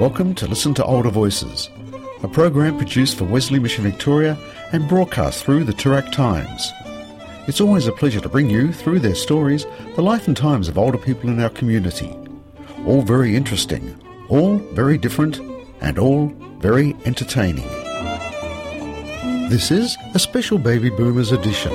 Welcome to Listen to Older Voices, a program produced for Wesley Mission Victoria and broadcast through the Toorak Times. It's always a pleasure to bring you, through their stories, the life and times of older people in our community. All very interesting, all very different, and all very entertaining. This is a special Baby Boomers edition.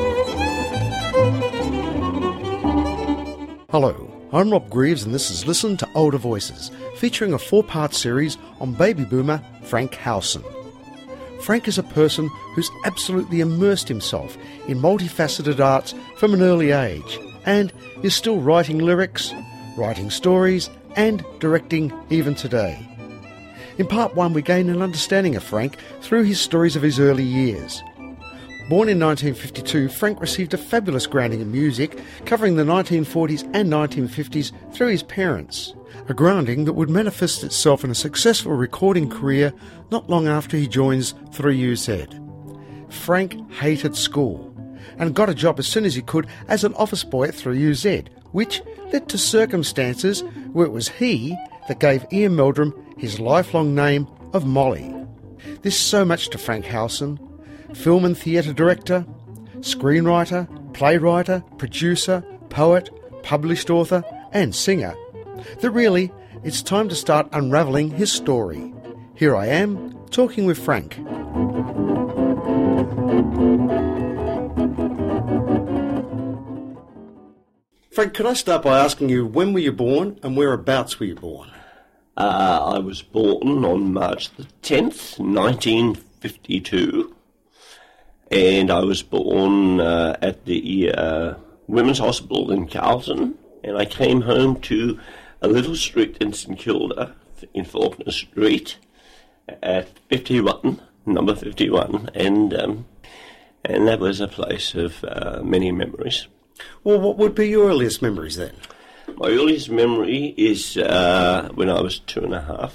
Hello, I'm Rob Greaves and this is Listen to Older Voices, featuring a 4-part series on baby boomer Frank Howson. Frank is a person who's absolutely immersed himself in multifaceted arts from an early age and is still writing lyrics, writing stories and directing even today. In part 1 we gain an understanding of Frank through his stories of his early years. Born in 1952, Frank received a fabulous grounding in music, covering the 1940s and 1950s through his parents, a grounding that would manifest itself in a successful recording career not long after he joins 3UZ. Frank hated school and got a job as soon as he could as an office boy at 3UZ, which led to circumstances where it was he that gave Ian Meldrum his lifelong name of Molly. There's so much to Frank Howson. Film and theatre director, screenwriter, playwright, producer, poet, published author and singer, that really it's time to start unravelling his story. Here I am, talking with Frank. Frank, could I start by asking you, when were you born and whereabouts were you born? I was born on March the 10th, 1952. And I was born at the Women's Hospital in Carlton, and I came home to a little street in St Kilda, in Faulkner Street, at 51, number 51, and that was a place of many memories. Well, what would be your earliest memories then? My earliest memory is when I was 2.5,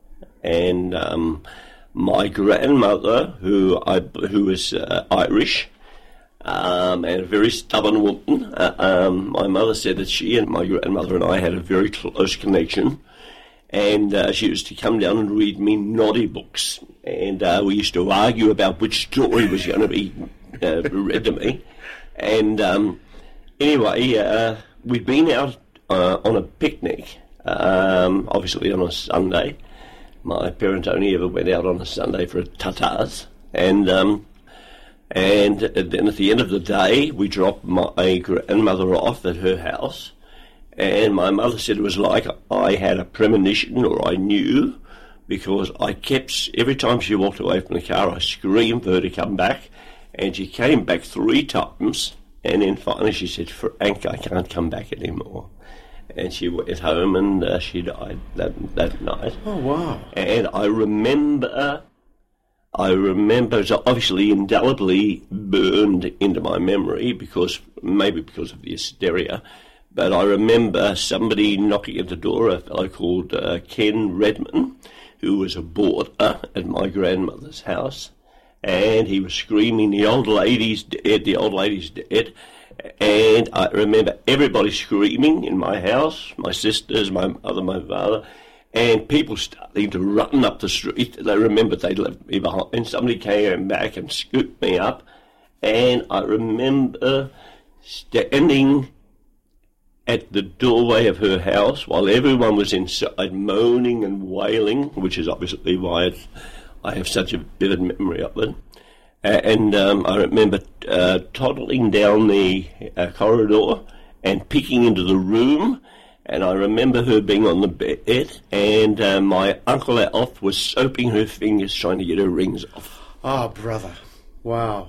and my grandmother, who was Irish, and a very stubborn woman. My mother said that she and my grandmother and I had a very close connection, and she used to come down and read me naughty books, and we used to argue about which story was going to be read to me. And anyway, we'd been out on a picnic, obviously on a Sunday. My parents only ever went out on a Sunday for a tatas, and then at the end of the day, we dropped my grandmother off at her house, and my mother said it was like I had a premonition, or I knew, because I kept, every time she walked away from the car, I screamed for her to come back, and she came back 3 times, and then finally she said, "Frank, I can't come back anymore." And she went home and she died that night. Oh, wow. And I remember, it's obviously indelibly burned into my memory, maybe because of the hysteria, but I remember somebody knocking at the door, a fellow called Ken Redman, who was a boarder at my grandmother's house, and he was screaming, "The old lady's dead, the old lady's dead." And I remember everybody screaming in my house, my sisters, my mother, my father, and people starting to run up the street. They remembered they'd left me behind. Somebody came back and scooped me up. And I remember standing at the doorway of her house while everyone was inside moaning and wailing, which is obviously why I have such a vivid memory of it. And I remember toddling down the corridor and peeking into the room, and I remember her being on the bed, and my Uncle Alf was soaping her fingers trying to get her rings off. Oh, brother. Wow.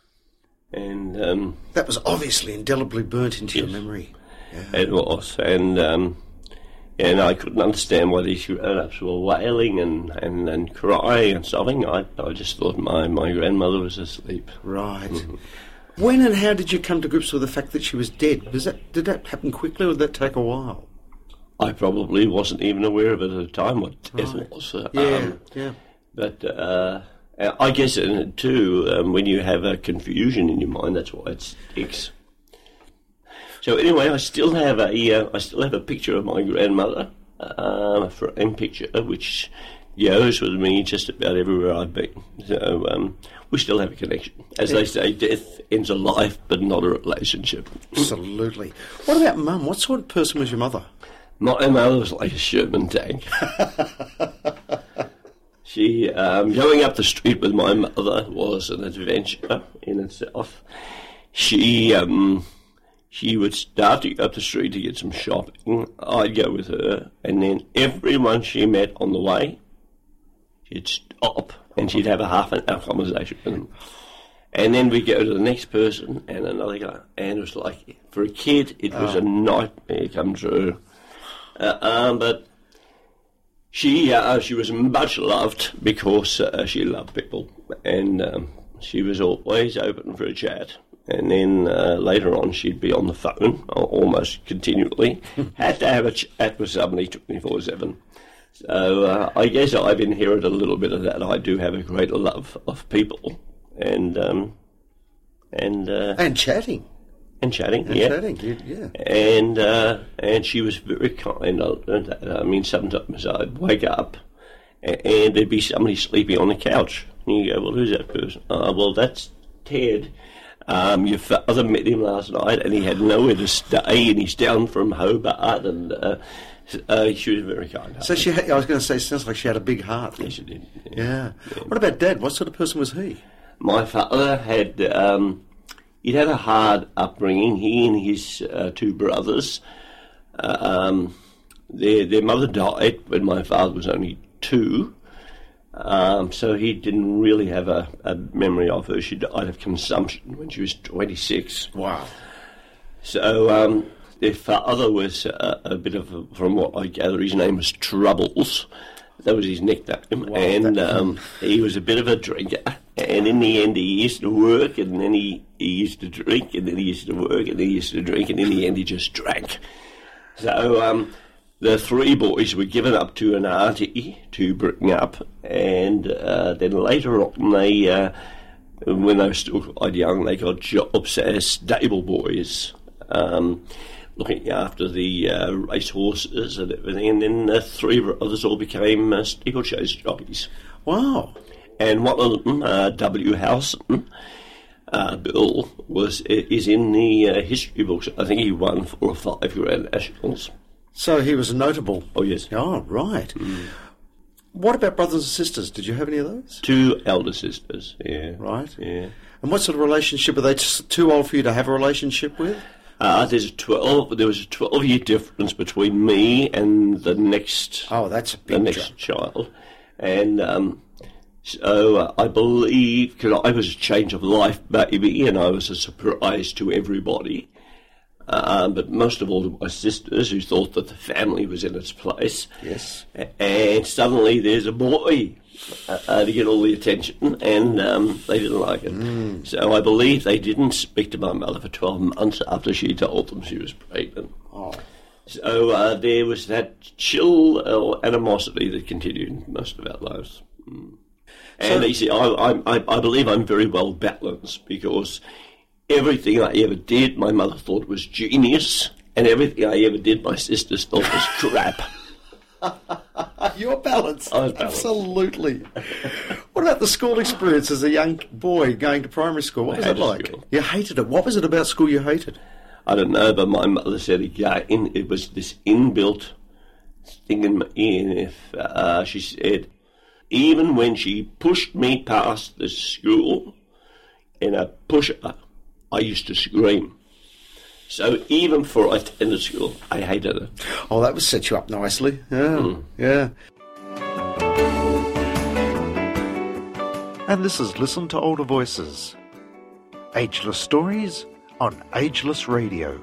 And that was obviously indelibly burnt into your memory. Yeah. It was, and I couldn't understand why these grown-ups were wailing and crying and sobbing. I just thought my grandmother was asleep. Right. Mm-hmm. When and how did you come to grips with the fact that she was dead? Did that happen quickly, or did that take a while? I probably wasn't even aware of it at the time, what death was. Yeah. But I guess, too, when you have a confusion in your mind, that's why it sticks. So anyway, I still have a picture of my grandmother, a frame picture, which goes with me just about everywhere I've been. So we still have a connection. As they say, death ends a life, but not a relationship. Absolutely. What about Mum? What sort of person was your mother? My mother was like a Sherman tank. She, going up the street with my mother was an adventure in itself. She would start to go up the street to get some shopping. I'd go with her, and then everyone she met on the way, she'd stop, and she'd have a half an hour conversation with them. And then we'd go to the next person, and another guy, and it was like, for a kid, it was a nightmare come true. But she was much loved because she loved people, and she was always open for a chat. And then later on, she'd be on the phone almost continually. Had to have a chat with somebody 24/7. So I guess I've inherited a little bit of that. I do have a great love of people, and chatting. And chatting, and she was very kind. I learned that. I mean, sometimes I'd wake up and there'd be somebody sleeping on the couch. And you go, well, who's that person? Well, that's Ted. Your father met him last night and he had nowhere to stay and he's down from Hobart, and she was very kind. So I was going to say, it sounds like she had a big heart. Yes, she did. Yeah. What about Dad? What sort of person was he? My father had... he'd had a hard upbringing. He and his two brothers, their mother died when my father was only 2, so he didn't really have a memory of her. She died of consumption when she was 26. Wow. So their father was a bit of, from what I gather, his name was Troubles. That was his nickname. Wow, and he was a bit of a drinker. And in the end, he used to work, and then he used to drink, and then he used to work, and then he used to drink, and in the end, he just drank. So the 3 boys were given up to an auntie to bring up, and then later on, when they were still quite young, they got jobs as stable boys, looking after the race horses and everything, and then the 3 brothers all became steeplechase jockeys. Wow. And one of them, W. Howson, Bill, is in the history books. I think he won 4 or 5 Grand Nationals. So he was notable. Oh, yes. Oh, right. Mm. What about brothers and sisters? Did you have any of those? 2 elder sisters, yeah. Right. Yeah. And what sort of relationship? Were they too old for you to have a relationship with? There was a 12-year difference between me and the next... Oh, that's a big next child. And... So I believe, because I was a change of life baby and I was a surprise to everybody, but most of all to my sisters who thought that the family was in its place. Yes. And suddenly there's a boy to get all the attention, and they didn't like it. Mm. So I believe they didn't speak to my mother for 12 months after she told them she was pregnant. Oh. So there was that chill animosity that continued most of our lives. Mm. And you see, I believe I'm very well balanced because everything I ever did, my mother thought was genius, and everything I ever did, my sisters thought was crap. You're balanced. I was balanced. Absolutely. What about the school experience as a young boy going to primary school? What was it like? School. You hated it. What was it about school you hated? I don't know, but my mother said again, it was this inbuilt thing in my ear. She said, even when she pushed me past the school in a pusher, I used to scream. So even before I attended school, I hated it. Oh, that would set you up nicely. Yeah, yeah. And this is Listen to Older Voices. Ageless stories on Ageless Radio.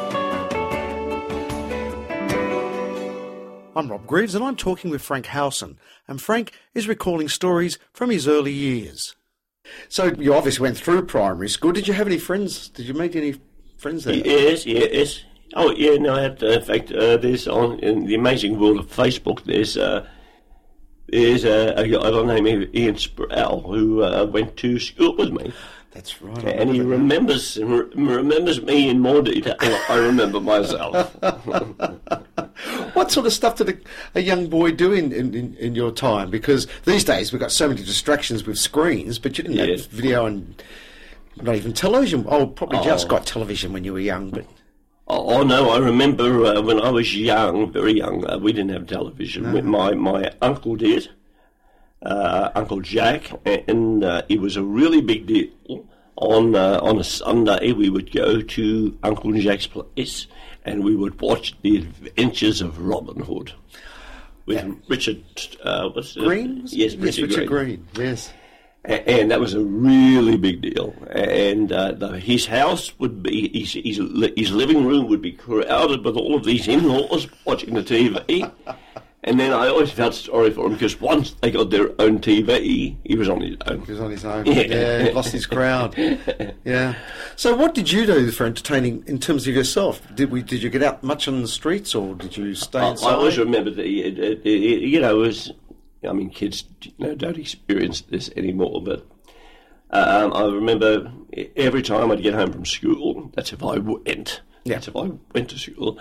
I'm Rob Greaves and I'm talking with Frank Howson, and Frank is recalling stories from his early years. So you obviously went through primary school. Did you have any friends? Did you make any friends there? Yes. Oh, yeah, no, I had, in fact, there's in the amazing world of Facebook, there's a guy by the name of Ian Sproul who went to school with me. That's right. And he remembers me in more detail than I remember myself. What sort of stuff did a young boy do in your time? Because these days we've got so many distractions with screens, but you didn't have video and not even television. Oh, probably just got television when you were young, but... Oh, no, I remember when I was young, very young, we didn't have television. No. My uncle did, Uncle Jack, and it was a really big deal. On a Sunday, we would go to Uncle Jack's place, and we would watch The Adventures of Robin Hood with Richard Green. Yes, Richard Green. Yes, and that was a really big deal. And his house would be his living room would be crowded with all of these in-laws watching the TV. And then I always felt sorry for him because once they got their own TV, he was on his own. He was on his own. Yeah, he lost his crowd. Yeah. So what did you do for entertaining in terms of yourself? Did you get out much on the streets, or did you stay inside? I always remember kids don't experience this anymore, but I remember every time I'd get home from school, that's if I went. Yeah. That's if I went to school.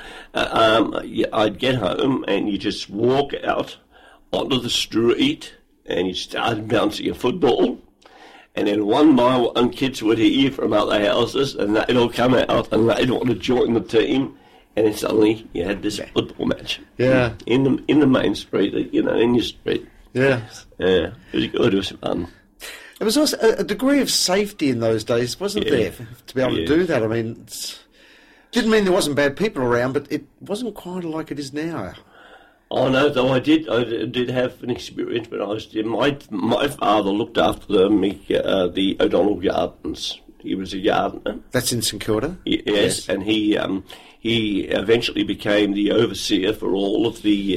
I'd get home and you just walk out onto the street and you start bouncing a football. And then one by one, kids would hear from other houses and they'd all come out and they'd want to join the team. And then suddenly you had this football match. Yeah. In the main street, in your street. Yeah. Yeah. It was good. It was fun. There was also a degree of safety in those days, wasn't there, to be able to do that? I mean... Didn't mean there wasn't bad people around, but it wasn't quite like it is now. Oh no, though I did have an experience when I was my father looked after the O'Donnell Gardens. He was a gardener. That's in St Kilda. Yes, and he eventually became the overseer for all of the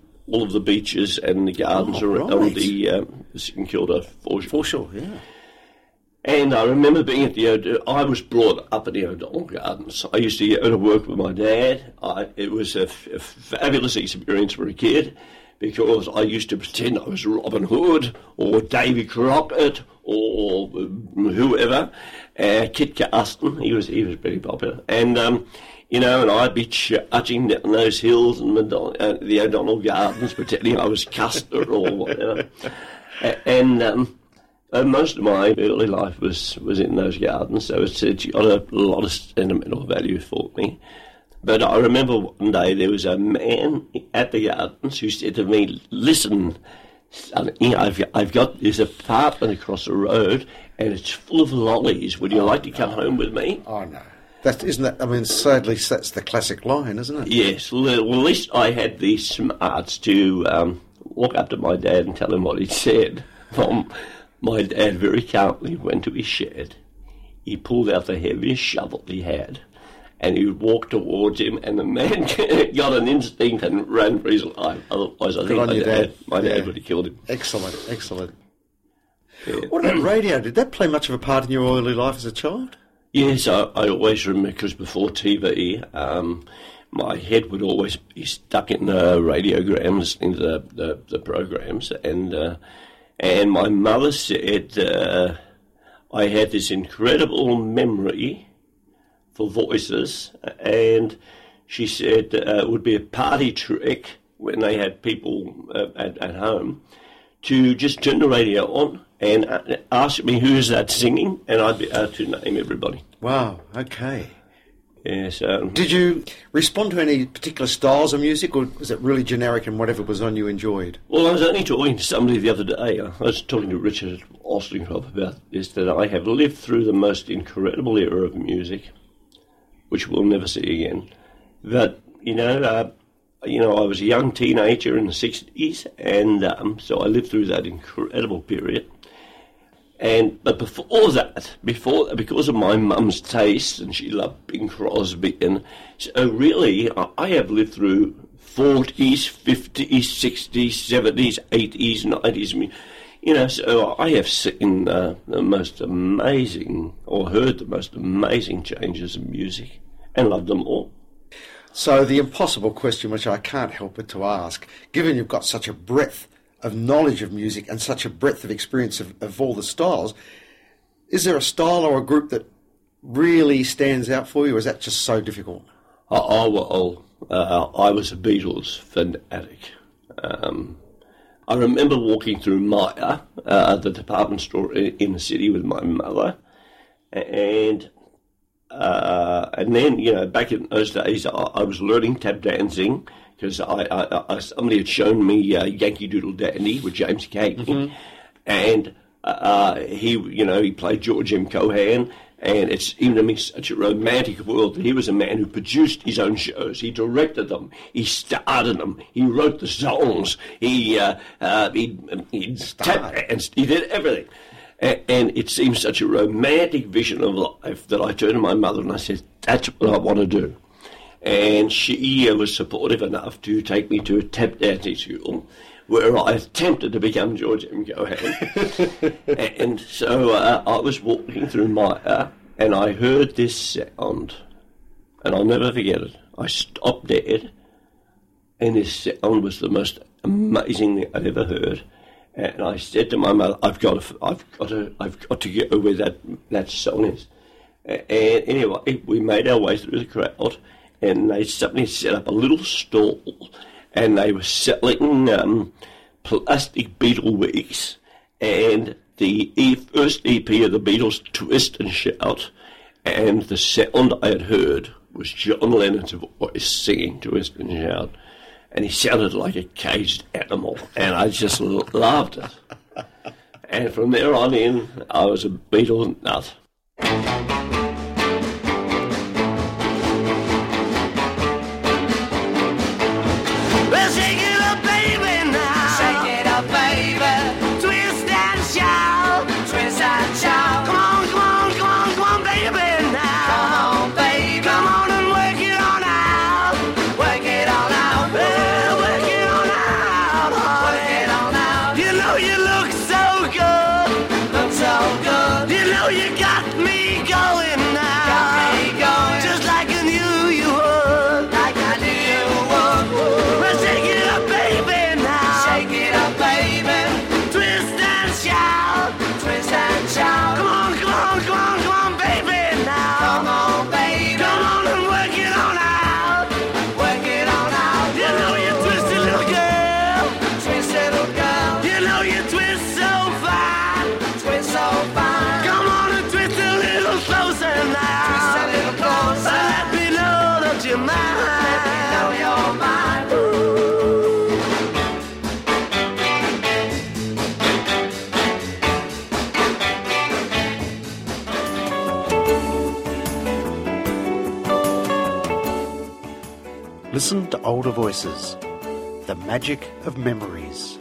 beaches and the gardens around the St Kilda foreshore. Yeah. And I remember being I was brought up at the O'Donnell Gardens. I used to go to work with my dad. It was a fabulous experience for a kid because I used to pretend I was Robin Hood or Davy Crockett or whoever. Kit Carson, he was pretty popular. And, and I'd be charging down those hills and the O'Donnell Gardens pretending I was Custer or whatever. And... most of my early life was in those gardens, so it's got a lot of sentimental value for me. But I remember one day there was a man at the gardens who said to me, "Listen, son, I've got this apartment across the road, and it's full of lollies. Would you like to come home with me?" Oh no, sadly that's the classic line, isn't it? Yes. Well, at least I had the smarts to walk up to my dad and tell him what he'd said. My dad very calmly went to his shed. He pulled out the heaviest shovel he had, and he walked towards him, and the man got an instinct and ran for his life. Otherwise, I think my dad would have killed him. Excellent. Yeah. What about radio? Did that play much of a part in your early life as a child? Yes, I always remember, because before TV, my head would always be stuck in the radiogram listening to the programs, and my mother said I had this incredible memory for voices, and she said it would be a party trick when they had people at home to just turn the radio on and ask me who is that singing, and I'd be able to name everybody. Wow, okay. Yes. Did you respond to any particular styles of music, or was it really generic and whatever was on you enjoyed? Well, I was only talking to somebody the other day. I was talking to Richard Ostenkopf about this, that I have lived through the most incredible era of music, which we'll never see again. But, I was a young teenager in the 60s, and so I lived through that incredible period. But before that, because of my mum's taste, and she loved Bing Crosby, and so really I have lived through 40s, 50s, 60s, 70s, 80s, 90s. So I have seen the most amazing, or heard the most amazing changes in music, and loved them all. So the impossible question, which I can't help but to ask, given you've got such a breadth of knowledge of music and such a breadth of experience of all the styles, is there a style or a group that really stands out for you, or is that just so difficult? Well, I was a Beatles fanatic. I remember walking through Myer, the department store in the city, with my mother, and then, you know, back in those days, I was learning tap dancing because somebody had shown me Yankee Doodle Dandy with James Cagney, and he played George M. Cohan. And it seemed to me such a romantic world that he was a man who produced his own shows. He directed them. He starred in them. He wrote the songs. He tap-danced. He did everything. And it seemed such a romantic vision of life that I turned to my mother and I said, that's what I want to do. And she was supportive enough to take me to a tap dancing school, where I attempted to become George M. Cohan. And so I was walking through Myer, and I heard this sound, and I'll never forget it. I stopped dead, and this sound was the most amazing thing I'd ever heard. And I said to my mother, I've got to get where that song is. And anyway, we made our way through the crowd, and they suddenly set up a little stall, and they were selling plastic Beatle wigs, and the first EP of the Beatles, Twist and Shout, and the sound I had heard was John Lennon's voice singing Twist and Shout, and he sounded like a caged animal, and I just loved it. And from there on in, I was a Beatles nut. Listen to older voices. The magic of memories.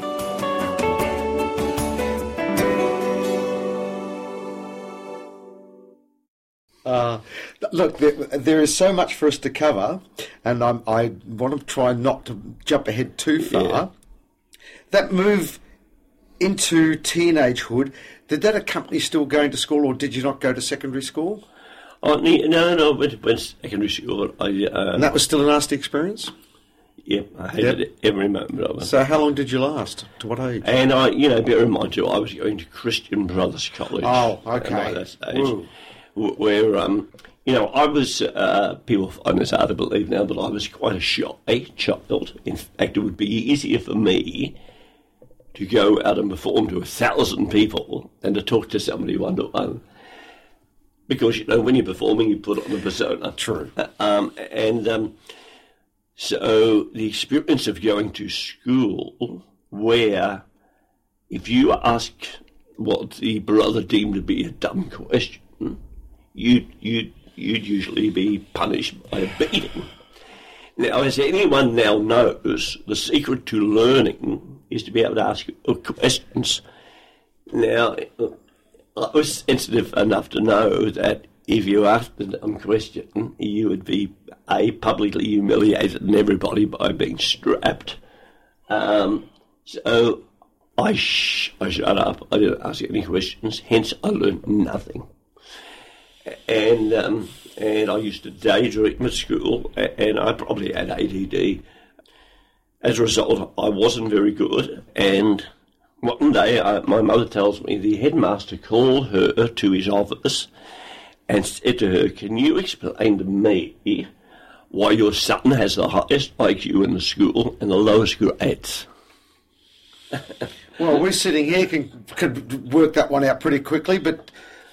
Look, there is so much for us to cover, and I want to try not to jump ahead too far. Yeah. That move into teenagehood, did that accompany still going to school, or did you not go to secondary school? Oh, no, I went to secondary school. And that was still a nasty experience? Yeah, I hated every moment of it. So how long did you last? To what age? And bear in mind too, I was going to Christian Brothers College. Oh, okay. By that stage, where, I was, people find this hard to believe now, but I was quite a shy child. In fact, it would be easier for me to go out and perform to 1,000 people than to talk to somebody one-to-one. Because, when you're performing, you put on a persona. True. So the experience of going to school where if you ask what the brother deemed to be a dumb question, you'd usually be punished by a beating. Now, as anyone now knows, the secret to learning is to be able to ask questions. Now, I was sensitive enough to know that if you asked a dumb question, you would be, publicly humiliated in everybody by being strapped. So I shut up. I didn't ask any questions, hence I learned nothing. And I used to daydream at school, and I probably had ADD. As a result, I wasn't very good, and one day, my mother tells me the headmaster called her to his office and said to her, "Can you explain to me why your son has the highest IQ in the school and the lowest grades. Well, we're sitting here can work that one out pretty quickly, but...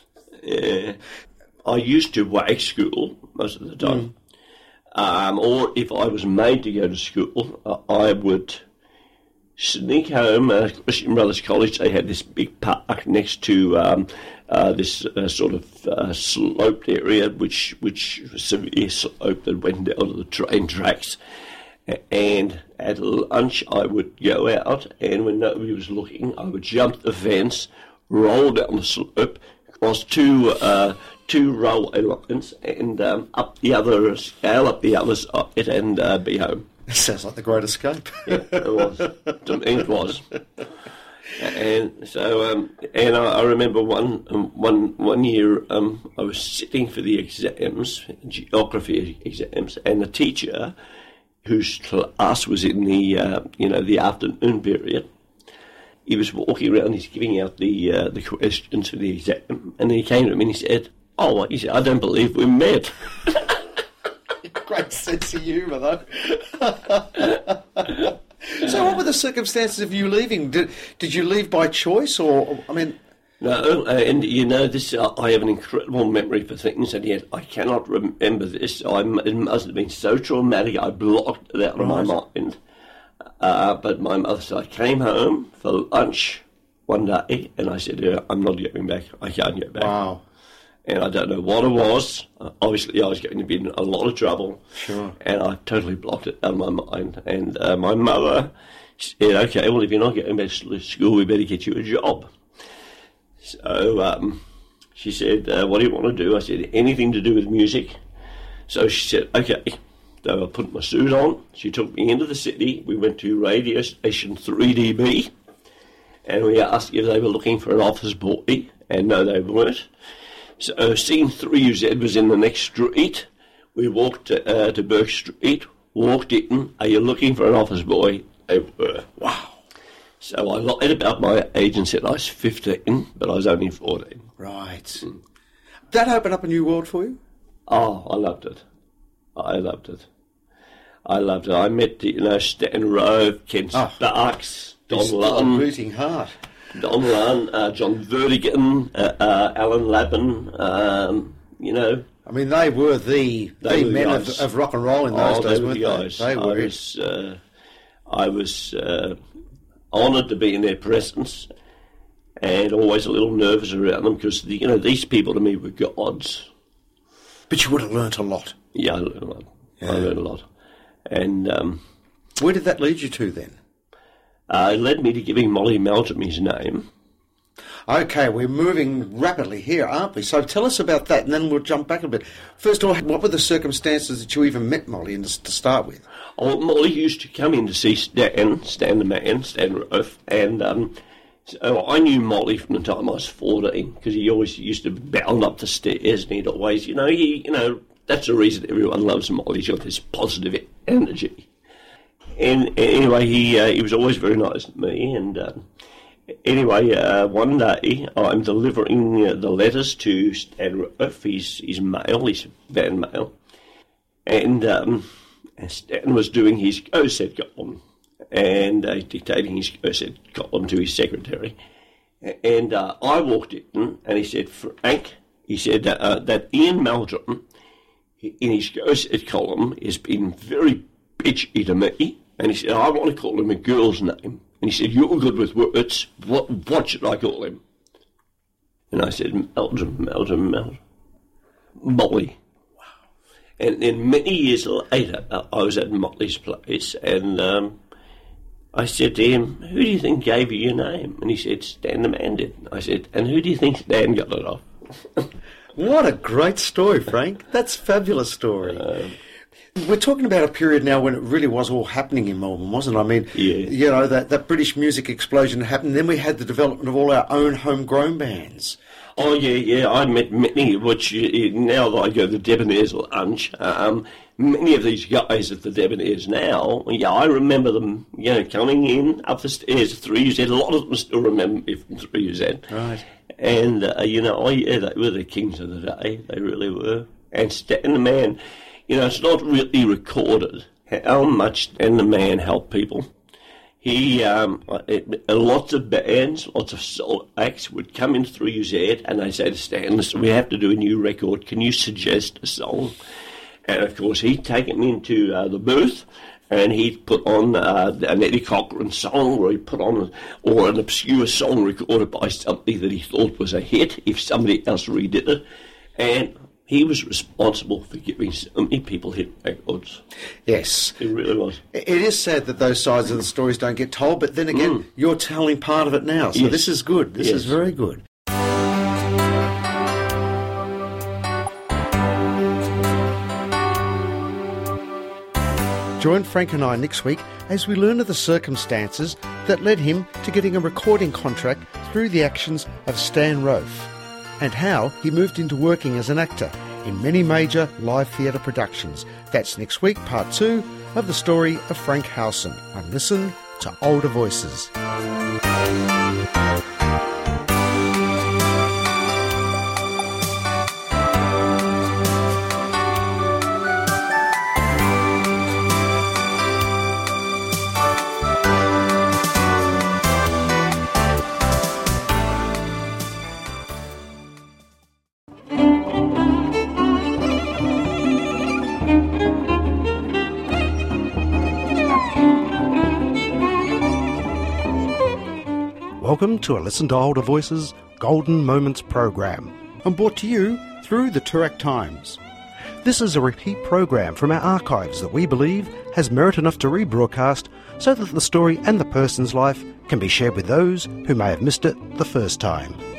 I used to wag school most of the time. Or if I was made to go to school, I would sneak home. Christian Brothers College, they had this big park next to this sort of sloped area, which was severe slope that went down to the train tracks. And at lunch, I would go out, and when nobody was looking, I would jump the fence, roll down the slope, across two railway lines, and up the other scale, up the other side, and be home. That sounds like the Great Escape. Yeah, it was. To me, it was. And so, and I remember one year, I was sitting for the exams, geography exams, and the teacher, whose class was in the the afternoon period, he was walking around. He's giving out the questions for the exam, and he came to me and he said, he said, I don't believe we met. Great sense of humour, though. So what were the circumstances of you leaving? Did you leave by choice, or, I mean... No, and this. I have an incredible memory for things, and yet I cannot remember this. It must have been so traumatic, I blocked it out of my mind. But my mother said, I came home for lunch one day, and I said, I'm not going back. I can't go back. Wow. And I don't know what it was. Obviously, I was going to be in a lot of trouble. Sure. And I totally blocked it out of my mind. And my mother said, okay, well, if you're not going back to school, we better get you a job. So she said, what do you want to do? I said, anything to do with music. So she said, okay. So I put my suit on. She took me into the city. We went to radio station 3DB. And we asked if they were looking for an office boy. And no, they weren't. So scene 3UZ was in the next street. We walked to Burke Street, walked in. Are you looking for an office boy? They were. Wow. So I lied about my age and said I was 15, but I was only 14. Right. That opened up a new world for you? Oh, I loved it. I loved it. I met, Stan Rove, Ken Sparks, Don Lunn. Beating heart. Don Lunn, John Vertigan, Alan Lappin, I mean, they were the men of rock and roll in those days, weren't they? Guys. They were. I was honoured to be in their presence, and always a little nervous around them because these people to me were gods. But you would have learnt a lot. Yeah, I learned a lot. Yeah. I learned a lot, and where did that lead you to then? It led me to giving Molly Meldrum his name. Okay, we're moving rapidly here, aren't we? So tell us about that, and then we'll jump back a bit. First of all, what were the circumstances that you even met Molly to start with? Oh, Molly used to come in to see Stan the man, Stan Rove, and so I knew Molly from the time I was 14 because he always used to bound up the stairs, and he'd always, that's the reason everyone loves Molly. He's got this positive energy. And anyway, he was always very nice to me, and anyway, one day I'm delivering the letters to Stan Rove. He's male, he's band male, and Stan was doing his go-set column and dictating his go-set column to his secretary. And I walked in, and he said, Frank, he said that Ian Meldrum, in his go-set column, has been very bitchy to me. And he said, I want to call him a girl's name. And he said, you're good with words. What should I call him? And I said, Meldrum. Molly. Wow. And then many years later, I was at Molly's place, and I said to him, who do you think gave you your name? And he said, Stan the man did. I said, and who do you think Stan got it off? What a great story, Frank. That's a fabulous story. We're talking about a period now when it really was all happening in Melbourne, wasn't it? I mean, yeah. That British music explosion happened. Then we had the development of all our own homegrown bands. Oh, yeah. I met many, which now that I go to the Debonair's lunch, many of these guys at the Debonair's now, I remember them, coming in up the stairs, 3UZ. A lot of them still remember me from 3UZ. Right. And, they were the kings of the day. They really were. And Stan the man... it's not really recorded how much and the man helped people. He, lots of bands, lots of soul acts would come in through his head and they say to Stan, listen, we have to do a new record. Can you suggest a song? And of course, he'd take him into the booth and he'd put on an Eddie Cochran song, or he'd put on or an obscure song recorded by somebody that he thought was a hit if somebody else redid it. And he was responsible for giving so many people hit records. Yes. It really was. It is sad that those sides of the stories don't get told, but then again, you're telling part of it now, so this is good. This is very good. Join Frank and I next week as we learn of the circumstances that led him to getting a recording contract through the actions of Stan Rofe, and how he moved into working as an actor in many major live theatre productions. That's next week, part 2 of the story of Frank Howson on Listen to Older Voices. Welcome to a Listen to Older Voices Golden Moments program, and brought to you through the Toorak Times. This is a repeat program from our archives that we believe has merit enough to rebroadcast so that the story and the person's life can be shared with those who may have missed it the first time.